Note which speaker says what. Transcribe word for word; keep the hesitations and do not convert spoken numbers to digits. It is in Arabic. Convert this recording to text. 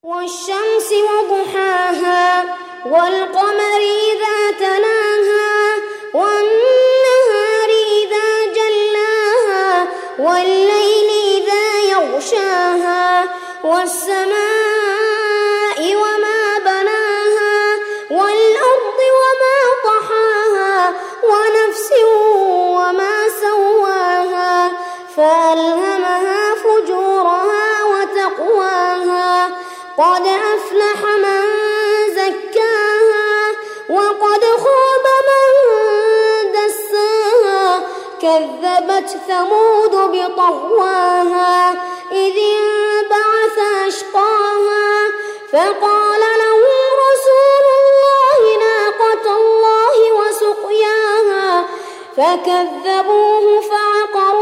Speaker 1: والشمس وضحاها والقمر إذا تلاها والنهار إذا جلاها والليل إذا يغشاها والسماء وما بناها والأرض وما طحاها ونفس وما سواها فألهمها فجورها وتقواها قد أفلح من زكاها وقد خاب من دساها كذبت ثمود بطغواها إذ انبعث أشقاها فقال لهم رسول الله ناقة الله وسقياها فكذبوه فعقروها